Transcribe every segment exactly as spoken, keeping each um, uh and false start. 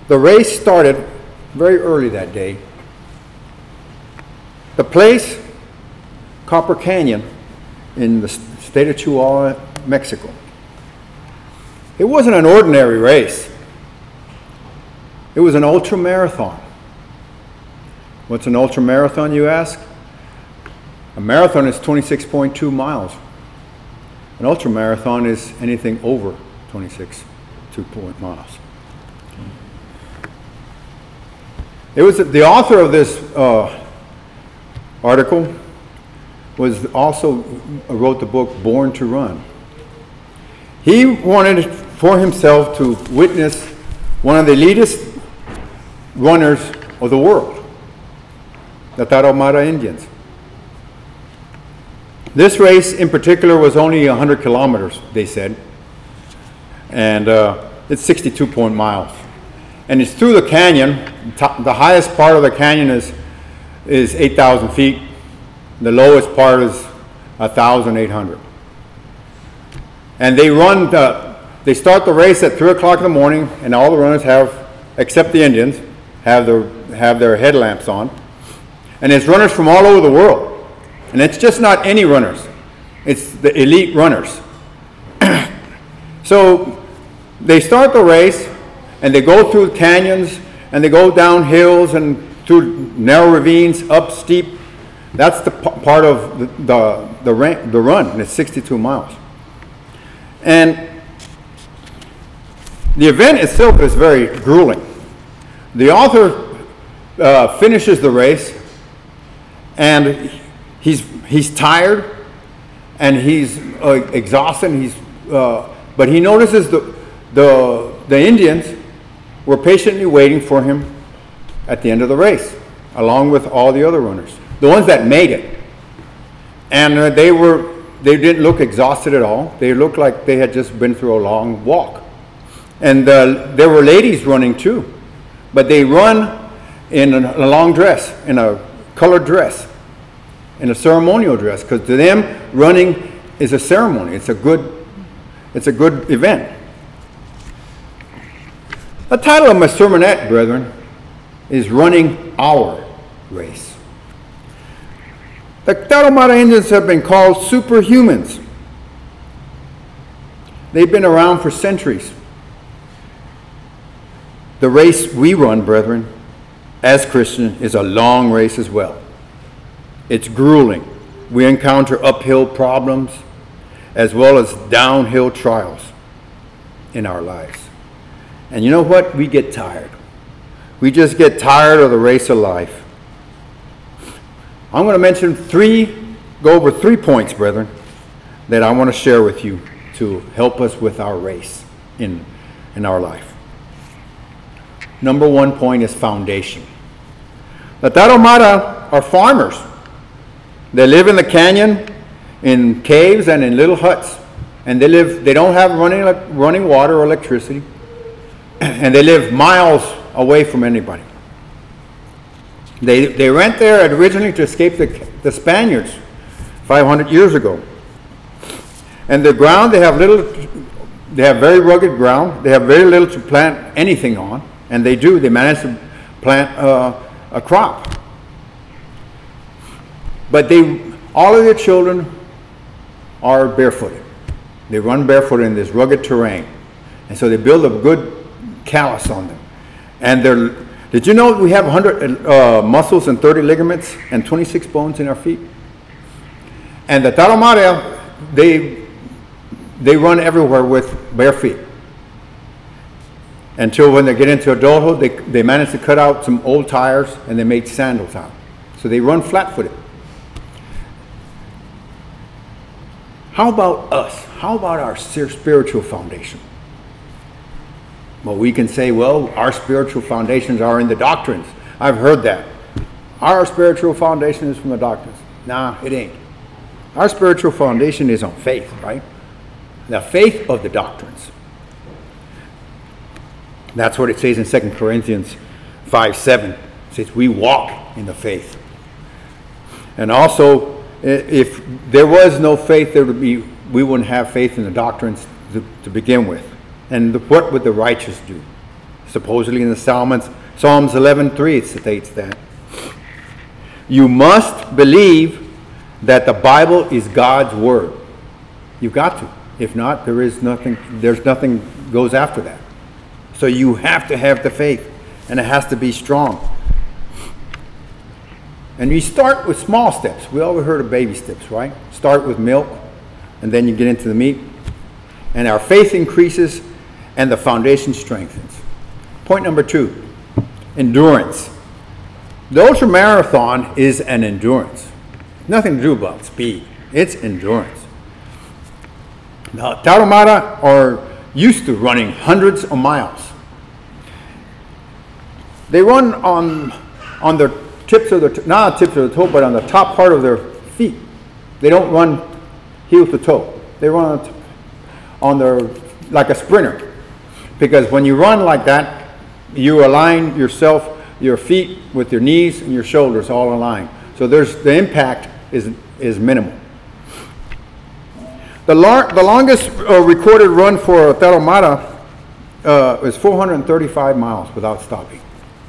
The race started very early that day. The place, Copper Canyon, in the state of Chihuahua, Mexico. It wasn't an ordinary race. It was an ultra marathon. What's an ultra marathon, you ask? A marathon is twenty-six point two miles. An ultra marathon is anything over twenty-six two point miles. It was the author of this uh, article was also wrote the book Born to Run. He wanted for himself to witness one of the elitist runners of the world, the Tarahumara Indians. This race in particular was only one hundred kilometers, they said, and uh, it's sixty-two point miles. And it's through the canyon. Top, the highest part of the canyon is, is eight thousand feet. The lowest part is one thousand eight hundred. And they run, the, they start the race at three o'clock in the morning, and all the runners have, except the Indians, have their, have their headlamps on. And it's runners from all over the world. And it's just not any runners. It's the elite runners. So they start the race, and they go through canyons, and they go down hills and through narrow ravines, up steep. That's the p- part of the the, the, ran- the run, and it's sixty-two miles. And the event itself is very grueling. The author uh, finishes the race, and he's he's tired, and he's uh, exhausted. He's uh, but he notices the the the Indians were patiently waiting for him at the end of the race, along with all the other runners, the ones that made it. And uh, they were they didn't look exhausted at all. They looked like they had just been through a long walk. And uh, there were ladies running too, but they run in a, a long dress, in a colored dress, in a ceremonial dress, because to them running is a ceremony. It's a good, it's a good event. The title of my sermonette, brethren, is Running Our Race. The Tarahumara Indians have been called superhumans. They've been around for centuries. The race we run, brethren, as Christians, is a long race as well. It's grueling. We encounter uphill problems as well as downhill trials in our lives. And you know what? We get tired. We just get tired of the race of life. I'm going to mention three, go over three points, brethren, that I want to share with you to help us with our race in, in our life. Number one point is foundation. The Tarahumara are farmers. They live in the canyon, in caves and in little huts. And they live, they don't have running, running water or electricity. And they live miles away from anybody. They they went there originally to escape the, the Spaniards five hundred years ago. And the ground, they have little, they have very rugged ground. They have very little to plant anything on. And they do, they manage to plant uh, a crop. But they, all of their children are barefooted. They run barefoot in this rugged terrain. And so they build a good callus on them. And they're, did you know we have one hundred uh, muscles and thirty ligaments and twenty-six bones in our feet? And the Tarahumara, they, they run everywhere with bare feet. Until when they get into adulthood, they, they manage to cut out some old tires and they make sandals out. So they run flat-footed. How about us? How about our spiritual foundation? Well, we can say, well, our spiritual foundations are in the doctrines. I've heard that. Our spiritual foundation is from the doctrines. Nah, it ain't. Our spiritual foundation is on faith, right? The faith of the doctrines. That's what it says in Second Corinthians five seven. It says we walk in the faith. And also, if there was no faith, there would be, we wouldn't have faith in the doctrines to, to begin with. And the, what would the righteous do? Supposedly in the Psalms, Psalms eleven three it states that. You must believe that the Bible is God's word. You've got to. If not, there is nothing, there's nothing goes after that. So you have to have the faith, and it has to be strong. And you start with small steps. We always heard of baby steps, right? Start with milk, and then you get into the meat. And our faith increases, and the foundation strengthens. Point number two, endurance. The ultra marathon is an endurance. Nothing to do about speed. It's endurance. Now, Tarahumara are used to running hundreds of miles. They run on on their tips of the not tips of the toe, but on the top part of their feet. They don't run heel to toe. They run on, on their like a sprinter, because when you run like that, you align yourself, your feet with your knees and your shoulders all aligned. So there's the impact is is minimal. The, lar- the longest uh, recorded run for Tarahumara uh, is four hundred thirty-five miles without stopping.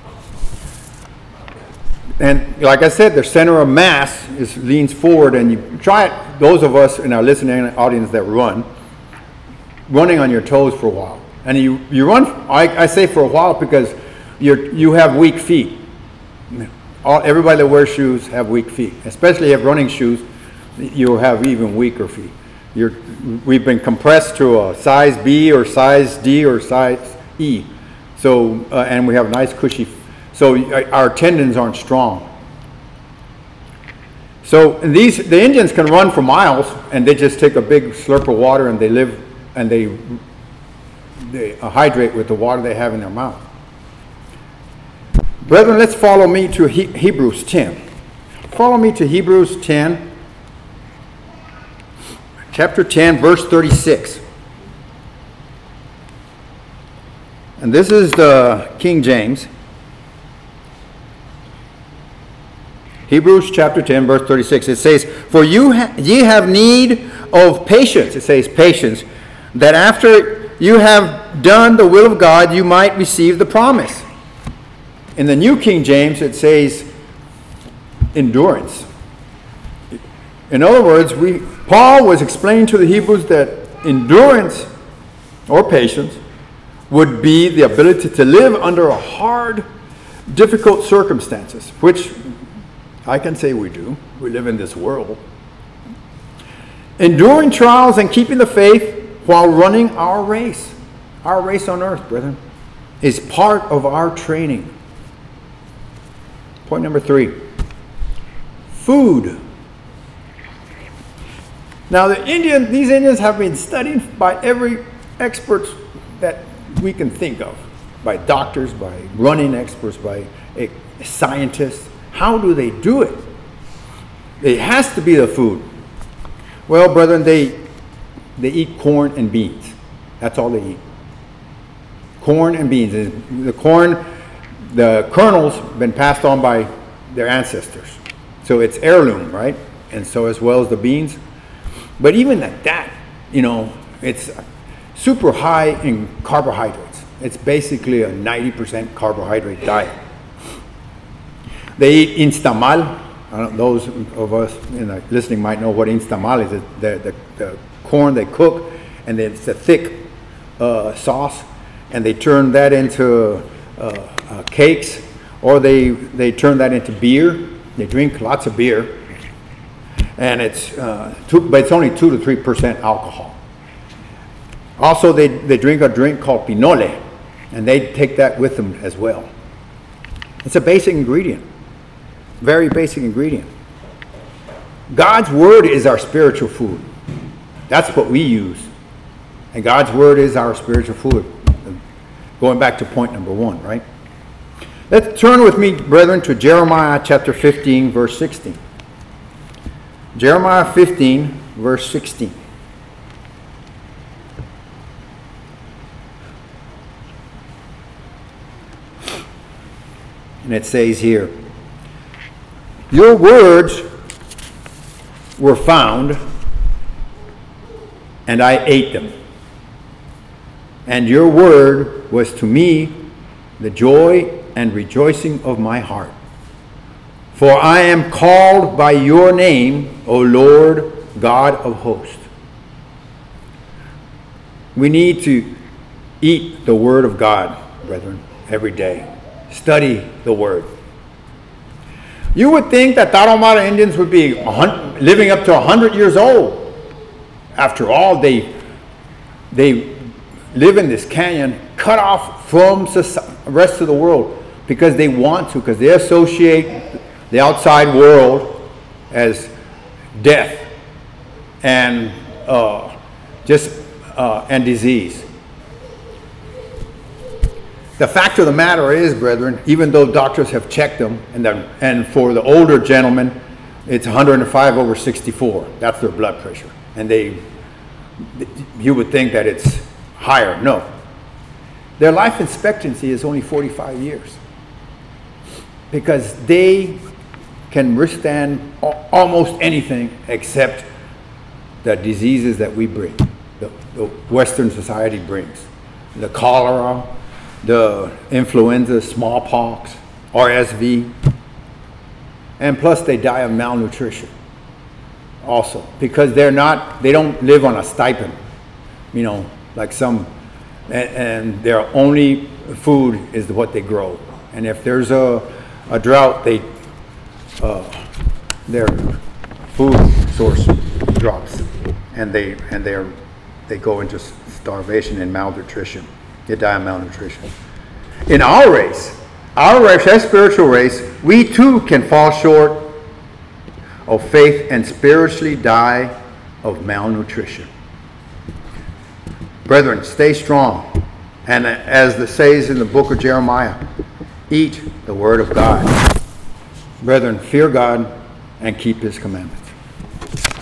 And like I said, their center of mass is leans forward, and you try it. Those of us in our listening audience that run, running on your toes for a while, and you you run. I, I say for a while because you you have weak feet. All, everybody that wears shoes have weak feet, especially if you have running shoes. You have even weaker feet. You're, we've been compressed to a size B or size D or size E, so uh, and we have nice cushy. So our tendons aren't strong. So these the Indians can run for miles, and they just take a big slurp of water, and they live and they they hydrate with the water they have in their mouth. Brethren, let's follow me to he- Hebrews ten. Follow me to Hebrews ten. Chapter ten, verse thirty-six. And this is the King James. Hebrews chapter ten, verse thirty-six. It says, For you ha- ye have need of patience. It says patience. That after you have done the will of God, you might receive the promise. In the New King James, it says endurance. In other words, we Paul was explaining to the Hebrews that endurance or patience would be the ability to live under a hard, difficult circumstances, which I can say we do. We live in this world. Enduring trials and keeping the faith while running our race. Our race on earth, brethren, is part of our training. Point number three. Food. Now, the Indian, these Indians have been studied by every expert that we can think of, by doctors, by running experts, by a, scientists. How do they do it? It has to be the food. Well, brethren, they they eat corn and beans. That's all they eat. Corn and beans. The corn, the kernels, been passed on by their ancestors, so it's heirloom, right? And so as well as the beans. But even at that, you know, it's super high in carbohydrates. It's basically a ninety percent carbohydrate diet. They eat instamal. I don't, those of us in the listening might know what instamal is. It's the, the, the corn they cook, and then it's a thick uh, sauce, and they turn that into uh, uh, cakes, or they, they turn that into beer. They drink lots of beer. And it's, uh, two, but it's only two to three percent alcohol. Also, they, they drink a drink called pinole, and they take that with them as well. It's a basic ingredient, very basic ingredient. God's word is our spiritual food. That's what we use, and God's word is our spiritual food. Going back to point number one, right? Let's turn with me, brethren, to Jeremiah chapter fifteen, verse sixteen. Jeremiah fifteen, verse sixteen. And it says here, Your words were found, and I ate them. And your word was to me the joy and rejoicing of my heart. For I am called by your name, O Lord God of hosts. We need to eat the Word of God, brethren, every day. Study the Word. You would think that Tarahumara Indians would be living up to one hundred years old. After all, they, they live in this canyon, cut off from the rest of the world because they want to, because they associate the outside world as death and uh, just uh, and disease. The fact of the matter is, brethren, even though doctors have checked them, and, the, and for the older gentlemen, it's one hundred five over sixty-four. That's their blood pressure. And they, you would think that it's higher. No. Their life expectancy is only forty-five years. Because they can withstand almost anything except the diseases that we bring, the, the Western society brings. The cholera, the influenza, smallpox, R S V, and plus they die of malnutrition also, because they're not, they don't live on a stipend, you know, like some, and, and their only food is what they grow. And if there's a, a drought, they, uh, their food source drops, and they, and they're, they go into starvation and malnutrition. They die of malnutrition. In our race, our race, our spiritual race, we too can fall short of faith and spiritually die of malnutrition. Brethren, stay strong. And as it says in the book of Jeremiah, eat the word of God. Brethren, fear God and keep his commandments.